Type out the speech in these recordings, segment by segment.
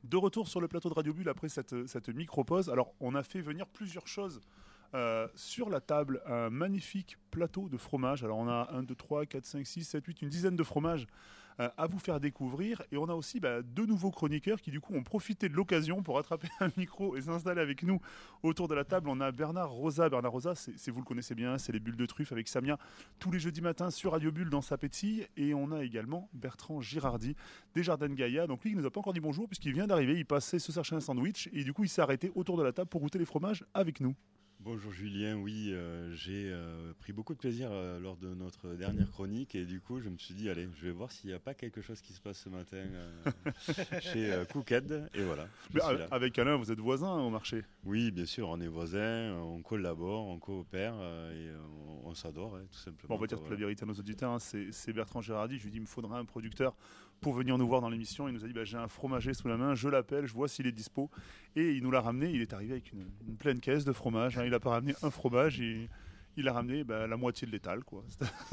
De retour sur le plateau de Radio Bulle après cette micro-pause. Alors, on a fait venir plusieurs choses sur la table. Un magnifique plateau de fromage. Alors, on a 1, 2, 3, 4, 5, 6, 7, 8, une dizaine de fromages à vous faire découvrir. Et on a aussi deux nouveaux chroniqueurs qui, du coup, ont profité de l'occasion pour attraper un micro et s'installer avec nous autour de la table. On a Bernard Rosa. Bernard Rosa, vous le connaissez bien, c'est les bulles de truffe avec Samia tous les jeudis matins sur Radio Bulle dans sa pétille. Et on a également Bertrand Girardi des Jardins de Gaïa. Donc lui, il nous a pas encore dit bonjour puisqu'il vient d'arriver. Il passait se chercher un sandwich et du coup, il s'est arrêté autour de la table pour goûter les fromages avec nous. Bonjour Julien, oui, j'ai pris beaucoup de plaisir lors de notre dernière chronique et du coup je me suis dit allez, je vais voir s'il n'y a pas quelque chose qui se passe ce matin chez Cooked et voilà. Mais avec Alain, vous êtes voisins au marché? Oui, bien sûr, on est voisins, on collabore, on coopère et on s'adore tout simplement. Bon, on va dire toute la vérité à nos auditeurs, c'est Bertrand Girardi, je lui dis il me faudra un producteur pour venir nous voir dans l'émission. Il nous a dit j'ai un fromager sous la main, je l'appelle, je vois s'il est dispo et il nous l'a ramené, il est arrivé avec une pleine caisse de fromage. Il n'a pas ramené un fromage, il a ramené la moitié de l'étal, quoi.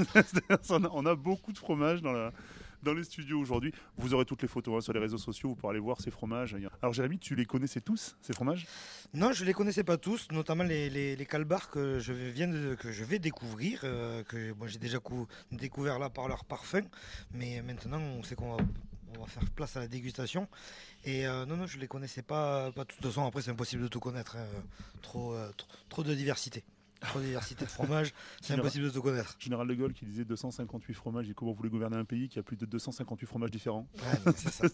On a beaucoup de fromage dans les studios aujourd'hui. Vous aurez toutes les photos sur les réseaux sociaux, vous pourrez aller voir ces fromages. Alors Jérémy, tu les connaissais tous, ces fromages? Non, je ne les connaissais pas tous, notamment les calbars que je vais découvrir, que moi j'ai déjà découvert là par leur parfum, mais maintenant on sait qu'on va faire place à la dégustation. Et non, je ne les connaissais pas de toute façon. Après, c'est impossible de tout connaître, trop de diversité. Trop de diversité de fromages, c'est impossible de tout connaître. Général de Gaulle qui disait 258 fromages, et comment vous voulez gouverner un pays qui a plus de 258 fromages différents? Ouais, c'est ça.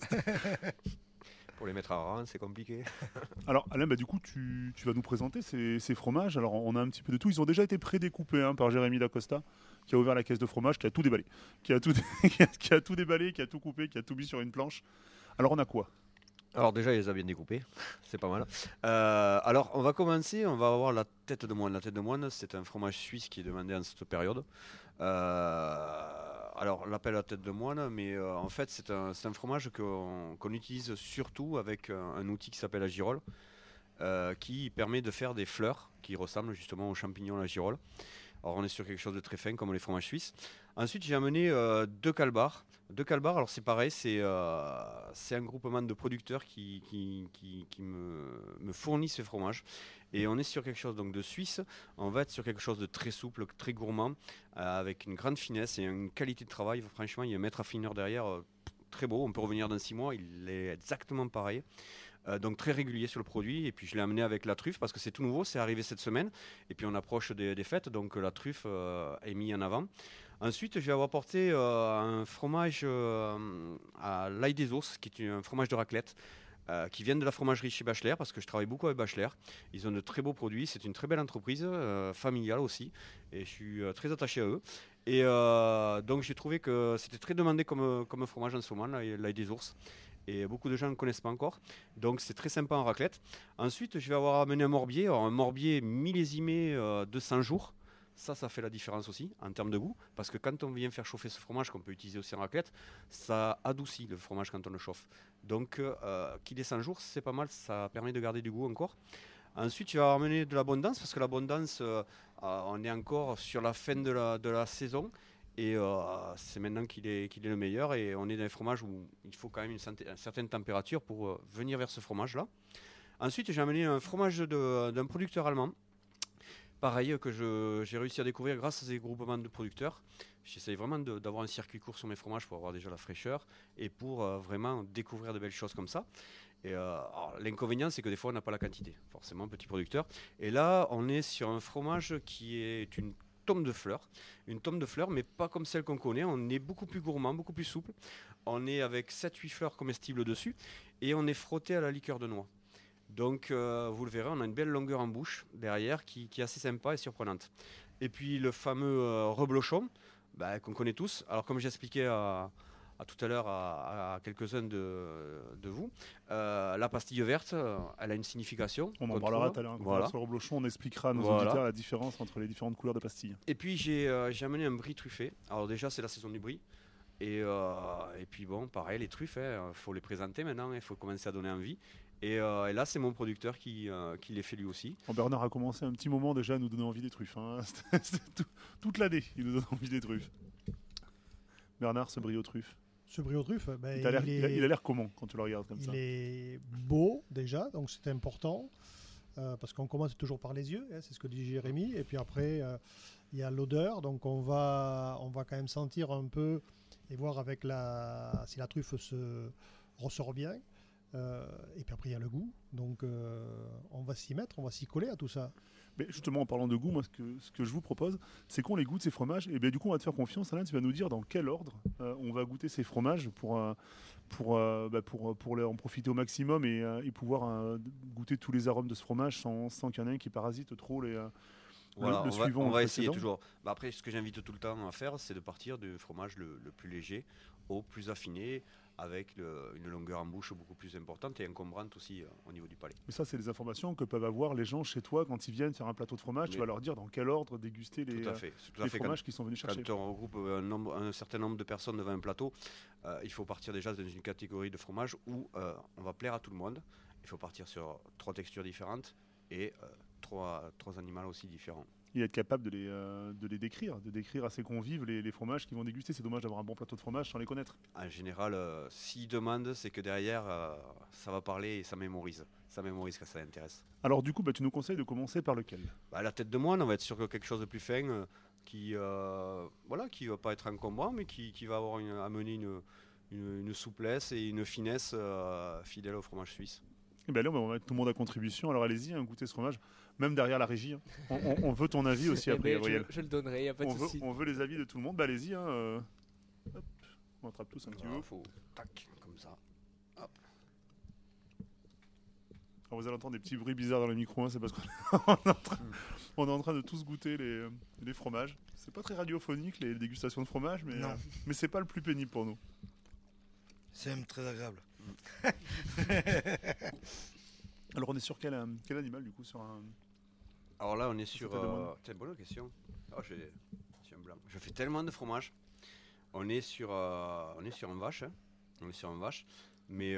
Pour les mettre à rang, c'est compliqué. Alors Alain, du coup, tu vas nous présenter ces fromages. Alors on a un petit peu de tout. Ils ont déjà été prédécoupés par Jérémy Dacosta, qui a ouvert la caisse de fromage, qui a tout déballé, qui a tout déballé, qui a tout coupé, qui a tout mis sur une planche. Alors on a quoi? Alors déjà, il les a bien découpés, c'est pas mal. Alors on va commencer, on va avoir la tête de moine. La tête de moine, c'est un fromage suisse qui est demandé en cette période. Alors on l'appelle la tête de moine, mais en fait c'est un fromage qu'on utilise surtout avec un outil qui s'appelle la girole, qui permet de faire des fleurs qui ressemblent justement aux champignons la girole. Alors on est sur quelque chose de très fin comme les fromages suisses. Ensuite j'ai amené deux calbars. Alors c'est pareil, c'est un groupement de producteurs qui me fournit ce fromage. Et on est sur quelque chose donc de suisse. On va être sur quelque chose de très souple, très gourmand, avec une grande finesse et une qualité de travail. Franchement, il y a un maître affineur derrière, très beau. On peut revenir dans 6 mois, il est exactement pareil. Donc très régulier sur le produit, et puis je l'ai amené avec la truffe parce que c'est tout nouveau, c'est arrivé cette semaine, et puis on approche des fêtes, donc la truffe est mise en avant. Ensuite, je vais avoir apporté un fromage à l'ail des ours, qui est un fromage de raclette, qui vient de la fromagerie chez Bachelère, parce que je travaille beaucoup avec Bachelère. Ils ont de très beaux produits, c'est une très belle entreprise, familiale aussi, et je suis très attaché à eux. Et donc j'ai trouvé que c'était très demandé comme fromage en ce moment, l'ail des ours. Et beaucoup de gens ne connaissent pas encore, donc c'est très sympa en raclette. Ensuite, je vais avoir amené un morbier millésimé de 100 jours. Ça fait la différence aussi en termes de goût, parce que quand on vient faire chauffer ce fromage, qu'on peut utiliser aussi en raclette, ça adoucit le fromage quand on le chauffe. Donc qu'il ait 100 jours, c'est pas mal, ça permet de garder du goût encore. Ensuite, je vais amener de l'abondance, parce que l'abondance, on est encore sur la fin de la saison. Et c'est maintenant qu'il est le meilleur, et on est dans les fromages où il faut quand même une certaine température pour venir vers ce fromage-là. Ensuite, j'ai amené un fromage d'un producteur allemand, pareil, que j'ai réussi à découvrir grâce à ces groupements de producteurs. J'essaye vraiment d'avoir un circuit court sur mes fromages pour avoir déjà la fraîcheur et pour vraiment découvrir de belles choses comme ça. Et l'inconvénient, c'est que des fois, on n'a pas la quantité, forcément, petit producteur. Et là, on est sur un fromage qui est une tome de fleurs, mais pas comme celle qu'on connaît. On est beaucoup plus gourmand, beaucoup plus souple. On est avec 7-8 fleurs comestibles dessus, et on est frotté à la liqueur de noix. Donc vous le verrez, on a une belle longueur en bouche derrière qui est assez sympa et surprenante. Et puis le fameux reblochon, qu'on connaît tous. Alors comme j'expliquais tout à l'heure à quelques-uns de vous, la pastille verte, elle a une signification. On en parlera tout à l'heure. Voilà. Sur le reblochon, on expliquera à nos auditeurs la différence entre les différentes couleurs de pastilles. Et puis j'ai amené un brie truffé. Alors déjà, c'est la saison du brie. Et puis bon, pareil, les truffes, faut les présenter maintenant, il faut commencer à donner envie. Et là, c'est mon producteur qui les fait lui aussi. Bernard a commencé un petit moment déjà à nous donner envie des truffes. C'était toute l'année, il nous donne envie des truffes. Bernard, ce brie aux truffes, Ce brie aux truffes, ben, Il a l'air comment quand tu le regardes comme ça? Il est beau déjà, donc c'est important. Parce qu'on commence toujours par les yeux, hein, c'est ce que dit Jérémy, et puis après il y a l'odeur, donc on va quand même sentir un peu et voir avec si la truffe se ressort bien, et puis après il y a le goût, donc on va s'y mettre, on va s'y coller à tout ça. Mais justement, en parlant de goût, moi, ce que je vous propose, c'est qu'on les goûte ces fromages. Et bien, du coup, on va te faire confiance. Alain, tu vas nous dire dans quel ordre on va goûter ces fromages pour en profiter au maximum et pouvoir goûter tous les arômes de ce fromage sans qu'il y en ait un qui parasite trop le suivant. On va essayer toujours. Après, ce que j'invite tout le temps à faire, c'est de partir du fromage le plus léger au plus affiné, avec une longueur en bouche beaucoup plus importante et encombrante aussi au niveau du palais. Mais ça, c'est des informations que peuvent avoir les gens chez toi quand ils viennent faire un plateau de fromage. Tu vas leur dire dans quel ordre déguster les fromages qu'ils sont venus chercher. Quand on regroupe un certain nombre de personnes devant un plateau, il faut partir déjà dans une catégorie de fromage où on va plaire à tout le monde. Il faut partir sur 3 textures différentes et 3 animaux aussi différents. Et être capable de les décrire, à ses convives les fromages qu'ils vont déguster. C'est dommage d'avoir un bon plateau de fromage sans les connaître. En général, s'ils demandent, c'est que derrière, ça va parler et ça mémorise. Ça mémorise quand ça intéresse. Alors du coup, tu nous conseilles de commencer par lequel? La tête de moine, on va être sur quelque chose de plus fin, qui va pas être encombrant, mais qui va amener une souplesse et une finesse fidèle au fromage suisse. Et bien là, on va mettre tout le monde à contribution. Alors allez-y, goûtez ce fromage. Même derrière la régie. On veut ton avis aussi après, Gabriel. Je le donnerai, il n'y a pas de souci. On veut les avis de tout le monde. Allez-y. Hop. On attrape tous un petit peu. Faut tac, comme ça. Hop. Alors vous allez entendre des petits bruits bizarres dans le micro. C'est parce qu'on est en train de tous goûter les fromages. C'est pas très radiophonique, les dégustations de fromage, mais c'est pas le plus pénible pour nous. C'est même très agréable. Alors on est sur quel animal du coup Alors là on est sur... C'est une bonne question. J'ai un blanc. Je fais tellement de fromage. On est sur une vache. On est sur une vache. Mais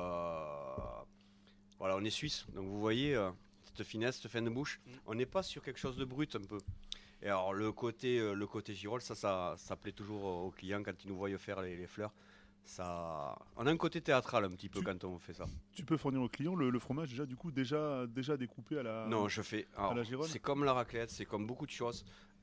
voilà, on est suisse. Donc vous voyez cette finesse, cette fin de bouche. On n'est pas sur quelque chose de brut un peu. Et alors le côté girole, ça plaît toujours aux clients quand ils nous voient faire les fleurs. On a un côté théâtral un petit peu quand on fait ça. Tu peux fournir au client le fromage déjà découpé à la... Non, je fais. Alors, la girole. C'est comme la raclette, c'est comme beaucoup de choses.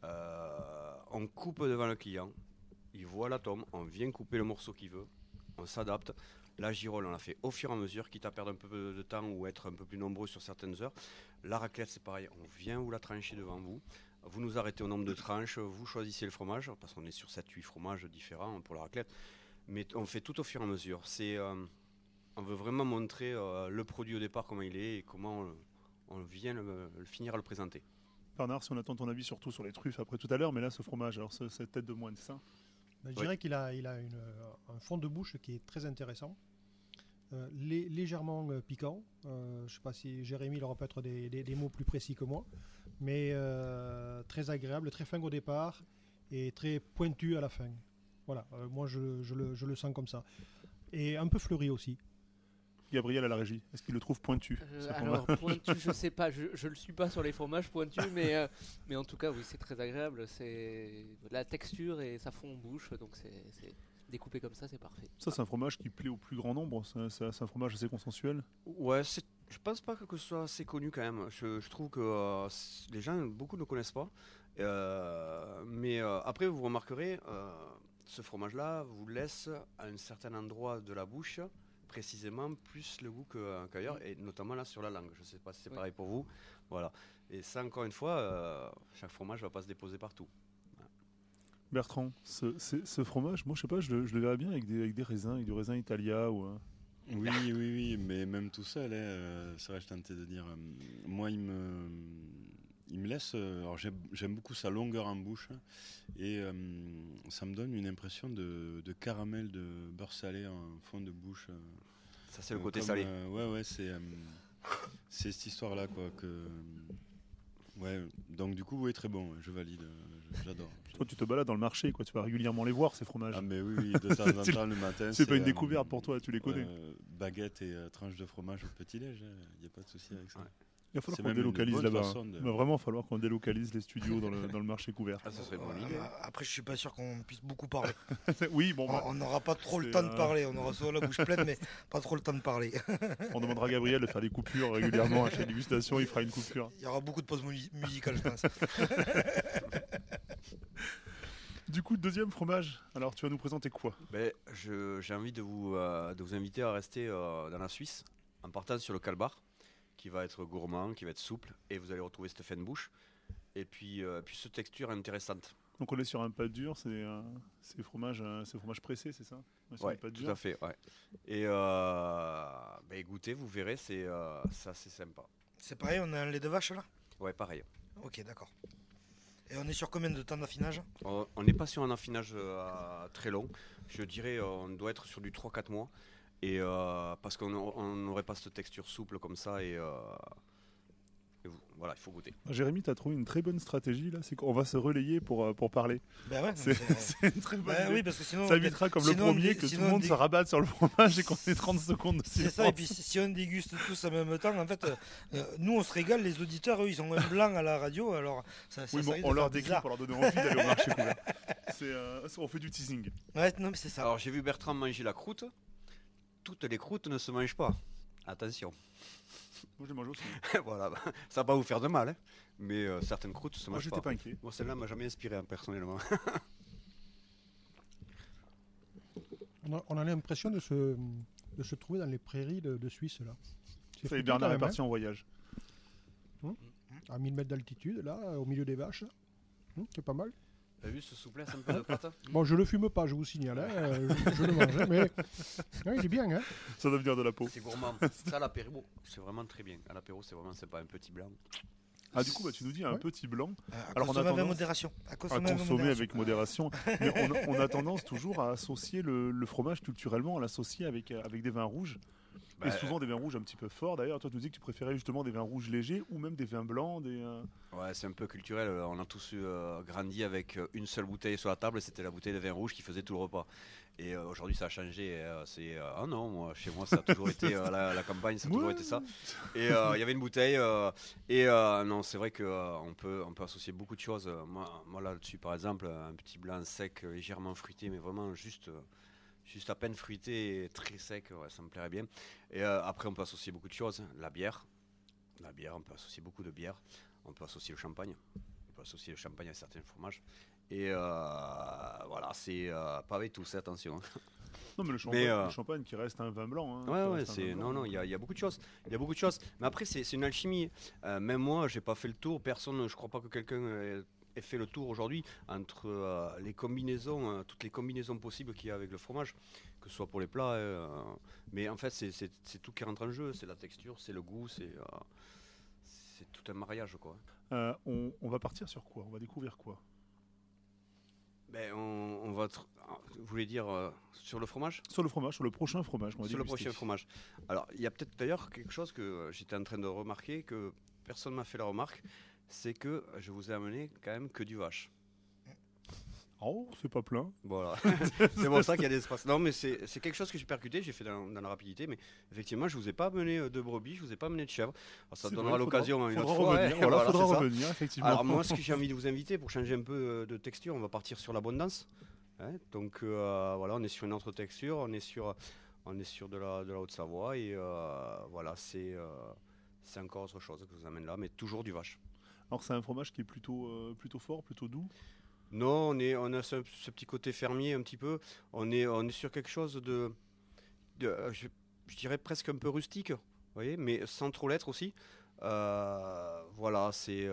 On coupe devant le client, il voit la tome, on vient couper le morceau qu'il veut, on s'adapte. La girole, on la fait au fur et à mesure, quitte à perdre un peu de temps ou être un peu plus nombreux sur certaines heures. La raclette, c'est pareil, on vient vous la trancher devant vous. Vous nous arrêtez au nombre de tranches, vous choisissez le fromage, parce qu'on est sur 7-8 fromages différents pour la raclette. Mais on fait tout au fur et à mesure. On veut vraiment montrer le produit au départ, comment il est et comment on vient le finir à le présenter. Bernard, si on attend ton avis surtout sur les truffes après tout à l'heure, mais là ce fromage, alors cette tête de moine, c'est ça? Je dirais qu'il a un fond de bouche qui est très intéressant, légèrement piquant. Je ne sais pas si Jérémy aura peut-être des mots plus précis que moi, mais très agréable, très fin au départ et très pointu à la fin. Voilà, moi je le sens comme ça. Et un peu fleuri aussi. Gabriel à la régie, est-ce qu'il le trouve pointu? Alors pointu, je sais pas, je le suis pas sur les fromages pointus, mais en tout cas oui, c'est très agréable. C'est la texture et ça fond en bouche, donc c'est découpé comme ça, c'est parfait. Ça, c'est un fromage qui plaît au plus grand nombre. C'est un fromage assez consensuel. Ouais, je pense pas que ce soit assez connu quand même. Je trouve que les gens, beaucoup ne connaissent pas. Mais après, vous remarquerez, ce fromage-là vous laisse à un certain endroit de la bouche précisément plus le goût qu'ailleurs, et notamment là sur la langue. Je ne sais pas si c'est pareil pour vous. Voilà. Et ça, encore une fois, chaque fromage ne va pas se déposer partout. Voilà. Bertrand, ce fromage, moi je sais pas, je le verrais bien avec des raisins, avec du raisin Italia ou... Oui, mais même tout seul, c'est vrai, je tentais de dire, moi il me laisse, alors j'aime beaucoup sa longueur en bouche et ça me donne une impression de caramel, de beurre salé en fond de bouche. Ça c'est le côté salé. C'est cette histoire-là quoi que. Ouais, donc du coup, oui, très bon, je valide, j'adore. Toi, tu te balades dans le marché, quoi. Tu vas régulièrement les voir, ces fromages. Ah, mais oui, de temps en temps, le matin. C'est pas une découverte pour toi, tu les connais. Baguette et tranche de fromage au petit-déj, il n'y a pas de souci avec ça. Ouais. Il va falloir C'est qu'on même une délocalise bonne là-bas. façon de- Il va vraiment falloir qu'on délocalise les studios dans le marché couvert. Ah, ça serait une bonne idée. Après, je suis pas sûr qu'on puisse beaucoup parler. Oui, bon, bah, On n'aura pas trop le c'est, temps de parler. On aura soit la bouche pleine, mais pas trop le temps de parler. on demandera à Gabriel de faire des coupures régulièrement à chaque dégustation. Il fera une coupure. Il y aura beaucoup de pauses musicales, je pense. Du coup, deuxième fromage. Alors, tu vas nous présenter quoi? Ben, j'ai envie de vous inviter à rester dans la Suisse en partant sur le Kalbar, qui va être gourmand, qui va être souple, et vous allez retrouver cette fin de bouche. Et puis cette texture intéressante. Donc, on est sur un pâte dur. C'est fromage pressé, c'est ça? On est sur Ouais, un pâte tout dur. à fait. Ouais. Et goûtez, vous verrez, c'est assez sympa. C'est pareil, on a un lait de vache là? Ouais, pareil. Ok, d'accord. Et on est sur combien de temps d'affinage? On n'est pas sur un affinage très long. Je dirais on doit être sur du 3-4 mois. Et parce qu'on n'aurait pas cette texture souple comme ça. Voilà, il faut goûter. Jérémy, tu as trouvé une très bonne stratégie là. C'est qu'on va se relayer pour parler. Ben ouais, C'est une très bonne ben idée. oui, parce que sinon. Ça évitera comme le sinon, premier que tout sinon, le monde se rabatte sur le fromage et qu'on ait 30 secondes de C'est silence. ça, et puis si on déguste tous en même temps, en fait, nous on se régale, les auditeurs, eux, ils ont un blanc à la radio, alors ça Oui, bon, risque de on leur faire décrit bizarre. pour leur donner envie d'aller au marché couvert. On fait du teasing. Ouais, non, mais c'est ça. Alors j'ai vu Bertrand manger la croûte. Toutes les croûtes ne se mangent pas. Attention. Moi, j'ai mangé aussi. Voilà, ça va pas vous faire de mal, hein. Mais certaines croûtes se Moi, mangent j'étais pas. pas inquiet. Moi, celle-là m'a jamais inspiré, hein, personnellement. On a l'impression de se trouver dans les prairies de Suisse, là. C'est Ça y est, foutu, Bernard quand est même, parti en voyage. à 1000 mètres d'altitude, là, au milieu des vaches. C'est pas mal. T'as vu ce souplesse un peu de pâte? Bon, je le fume pas, je vous signale. Je le mange, hein, mais ouais, il est bien. Hein. Ça doit venir de la peau. C'est gourmand. Ça, à l'apéro, c'est vraiment très bien. À l'apéro, c'est vraiment sympa, un petit blanc. Ah, du coup, tu nous dis un Ouais. petit blanc À Alors, on a consommer avec tendance modération. À à consommer avec consommer modération. avec modération. Mais on a tendance toujours à associer le fromage culturellement, à l'associer avec des vins rouges. Bah, Et souvent des vins rouges un petit peu forts. D'ailleurs, toi, tu nous dis que tu préférais justement des vins rouges légers ou même des vins blancs. Ouais, c'est un peu culturel. On a tous grandi avec une seule bouteille sur la table. C'était la bouteille de vin rouge qui faisait tout le repas. Et aujourd'hui, ça a changé. Ah non, moi, chez moi, ça a toujours été la campagne, ça a toujours été ça. Et il y avait une bouteille. Non, c'est vrai qu'on peut associer beaucoup de choses. Moi là-dessus, par exemple, un petit blanc sec, légèrement fruité, mais vraiment juste à peine fruité et très sec, ouais, ça me plairait bien. Et après, on peut associer beaucoup de choses. La bière, on peut associer beaucoup de bière. On peut associer le champagne. On peut associer le champagne à certains fromages. Et voilà, c'est pas avec tous, attention. Non, mais le champagne qui reste un vin blanc. Hein, qui Ouais, reste un vin blanc. non, il y a beaucoup de choses. Il y a beaucoup de choses. Mais après, c'est une alchimie. Même moi, j'ai pas fait le tour. Personne, je crois pas que quelqu'un ait fait le tour aujourd'hui entre les combinaisons, toutes les combinaisons possibles qu'il y a avec le fromage, que ce soit pour les plats. Mais en fait, c'est tout qui rentre en jeu. C'est la texture, c'est le goût, c'est tout un mariage, quoi. On va partir sur quoi? On va découvrir quoi? Ben, on va. Vous voulez dire sur le fromage? Sur le fromage, sur le prochain fromage qu'on va Sur le déguster. prochain fromage. Alors, il y a peut-être d'ailleurs quelque chose que j'étais en train de remarquer, que personne m'a fait la remarque, c'est que je vous ai amené quand même que du vache. Oh, c'est pas plein. Voilà, c'est pour ça qu'il y a des espaces. Non, mais c'est quelque chose que j'ai percuté, j'ai fait dans la rapidité, mais effectivement, je vous ai pas amené de brebis, je vous ai pas amené de chèvre. Alors, ça C'est donnera vrai, l'occasion une autre faudra fois. revenir. hein. Voilà, Voilà, faudra c'est ça. revenir, effectivement. Alors moi, ce que j'ai envie de vous inviter pour changer un peu de texture, on va partir sur l'abondance. Hein, donc voilà, on est sur une autre texture, on est sur de la Haute-Savoie et voilà, c'est encore autre chose que je vous amène là, mais toujours du vache. Alors, c'est un fromage qui est plutôt fort, plutôt doux. Non, on a ce petit côté fermier un petit peu. On est sur quelque chose je dirais presque un peu rustique, vous voyez, mais sans trop l'être aussi. Voilà, c'est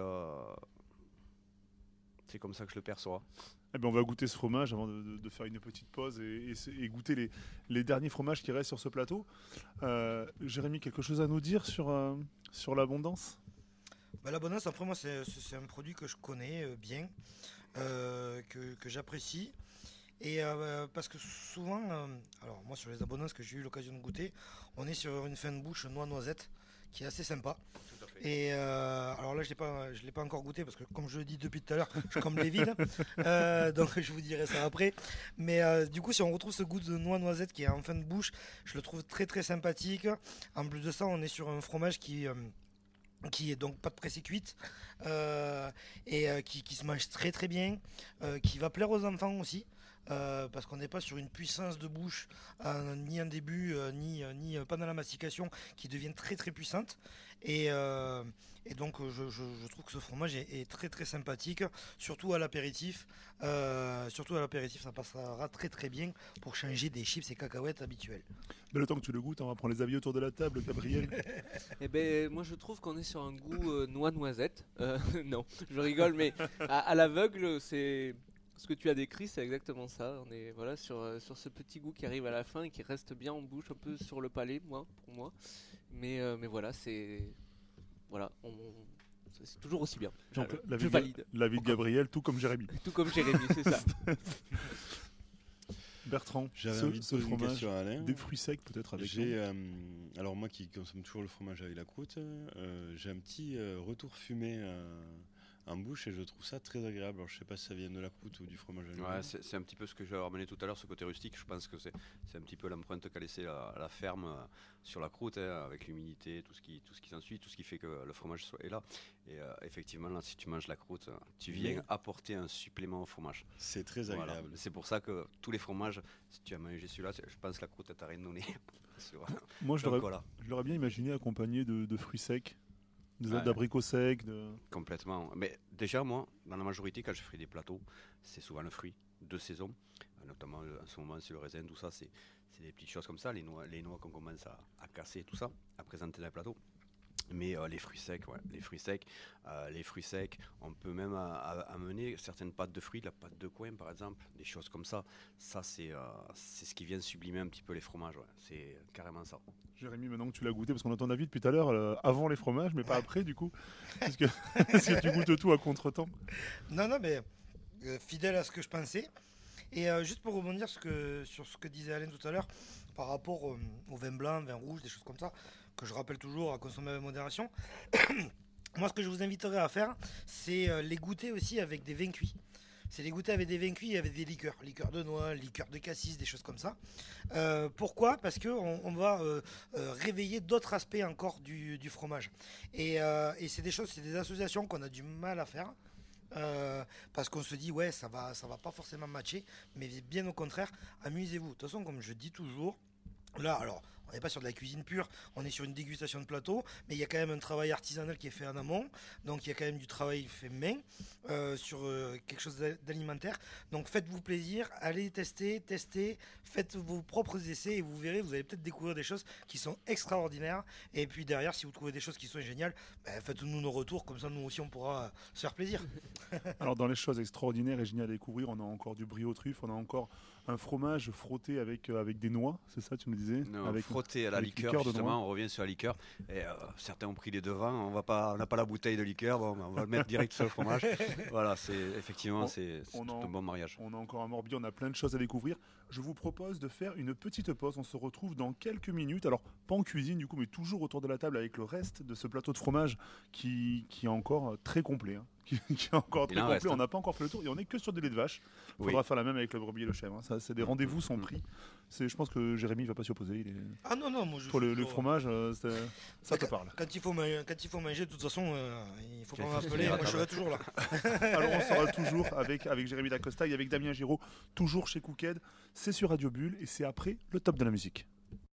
comme ça que je le perçois. Eh ben, on va goûter ce fromage avant de faire une petite pause et goûter les derniers fromages qui restent sur ce plateau. Jérémy, quelque chose à nous dire sur l'abondance? Bah, l'abondance, après moi, c'est un produit que je connais bien, que j'apprécie. Et parce que souvent, alors moi sur les abondances que j'ai eu l'occasion de goûter, on est sur une fin de bouche noix-noisette qui est assez sympa. Tout à fait. Et alors là, je l'ai pas encore goûté parce que comme je le dis depuis tout à l'heure, je comme les vides. Donc je vous dirai ça après. Mais du coup, si on retrouve ce goût de noix-noisette qui est en fin de bouche, je le trouve très très sympathique. En plus de ça, on est sur un fromage qui qui est donc pas de pressée cuite qui se mange très très bien, qui va plaire aux enfants aussi. Parce qu'on n'est pas sur une puissance de bouche ni en début ni pendant la mastication qui devient très très puissante et donc je trouve que ce fromage est très très sympathique, surtout à l'apéritif. Ça passera très très bien pour changer des chips et cacahuètes habituels. Mais le temps que tu le goûtes, on va prendre les avis autour de la table, Gabriel. Eh ben, moi je trouve qu'on est sur un goût noix-noisette. Non, je rigole, mais à l'aveugle, c'est ce que tu as décrit, c'est exactement ça. On est voilà sur ce petit goût qui arrive à la fin et qui reste bien en bouche, un peu sur le palais, pour moi. Mais voilà, c'est toujours aussi bien. Donc, je valide. L'avis de Gabriel, tout comme Jérémy. Tout comme Jérémy, c'est ça. Bertrand, j'avais envie de poser une question à Alain. Des fruits secs peut-être avec alors moi qui consomme toujours le fromage avec la croûte, j'ai un petit retour fumé en bouche et je trouve ça très agréable. Alors je sais pas si ça vient de la croûte ou du fromage à lui-même. Ouais, c'est un petit peu ce que j'ai ramené tout à l'heure, ce côté rustique. Je pense que c'est un petit peu l'empreinte qu'a laissé la ferme sur la croûte, avec l'humidité, tout ce qui s'ensuit, tout ce qui fait que le fromage est là. Et effectivement, là, si tu manges la croûte, tu viens apporter un supplément au fromage. C'est très agréable. Voilà. C'est pour ça que tous les fromages, si tu as mangé celui-là, je pense que la croûte t'a rien donné. Moi, je l'aurais bien imaginé accompagné de fruits secs. D'abricots secs. Complètement. Mais déjà, moi, dans la majorité, quand je fais des plateaux, c'est souvent le fruit de saison. Notamment, en ce moment, c'est le raisin, tout ça. C'est des petites choses comme ça, les noix qu'on commence à casser, tout ça, à présenter dans le plateau. Mais les fruits secs, on peut même amener certaines pâtes de fruits, la pâte de coin par exemple, des choses comme ça. Ça, c'est ce qui vient sublimer un petit peu les fromages. Ouais. C'est carrément ça. Jérémy, maintenant que tu l'as goûté, parce qu'on a ton avis depuis tout à l'heure, avant les fromages, mais pas après du coup, parce que tu goûtes tout à contre-temps. Non, mais fidèle à ce que je pensais. Et juste pour rebondir sur ce que disait Alain tout à l'heure, par rapport au vin blanc, vin rouge, des choses comme ça, que je rappelle toujours à consommer avec modération. Moi, ce que je vous inviterais à faire, c'est les goûter aussi avec des vins cuits. C'est les goûter avec des vins cuits et avec des liqueurs. Liqueurs de noix, liqueurs de cassis, des choses comme ça. Pourquoi ? Parce qu'on va réveiller d'autres aspects encore du fromage. Et c'est des associations qu'on a du mal à faire. Parce qu'on se dit ça va pas forcément matcher, mais bien au contraire, amusez-vous. De toute façon, comme je dis toujours, là, alors, on n'est pas sur de la cuisine pure, on est sur une dégustation de plateau, mais il y a quand même un travail artisanal qui est fait en amont, donc il y a quand même du travail fait main sur quelque chose d'alimentaire. Donc faites-vous plaisir, allez tester, faites vos propres essais et vous verrez, vous allez peut-être découvrir des choses qui sont extraordinaires. Et puis derrière, si vous trouvez des choses qui sont géniales, faites-nous nos retours, comme ça nous aussi on pourra se faire plaisir. Alors dans les choses extraordinaires et géniales à découvrir, on a encore du brie aux truffes, on a encore un fromage frotté avec des noix, c'est ça tu me disais? Non, avec frotté à la liqueur, justement, on revient sur la liqueur. Et, certains ont pris les devants, on n'a pas la bouteille de liqueur, bon, on va le mettre direct sur le fromage. Voilà, c'est un bon mariage. On a encore un Morbihan, on a plein de choses à découvrir. Je vous propose de faire une petite pause, on se retrouve dans quelques minutes, alors pas en cuisine du coup, mais toujours autour de la table avec le reste de ce plateau de fromage qui est encore très complet. Hein. Qui est encore très complet, on n'a pas encore fait le tour et on n'est que sur des laits de vache. Il faudra faire la même avec le brebis et le chèvre. Hein. Ça, c'est des rendez-vous sont pris. Je pense que Jérémy ne va pas s'y opposer. Ah non, moi je. Toi, le fromage, ça te parle. Quand il faut manger, de toute façon, il faut pas m'appeler. Moi, je serai toujours là. Alors, on sera toujours avec Jérémy Dacosta et avec Damien Giraud, toujours chez Cooked. C'est sur Radio Bulle et c'est après le top de la musique.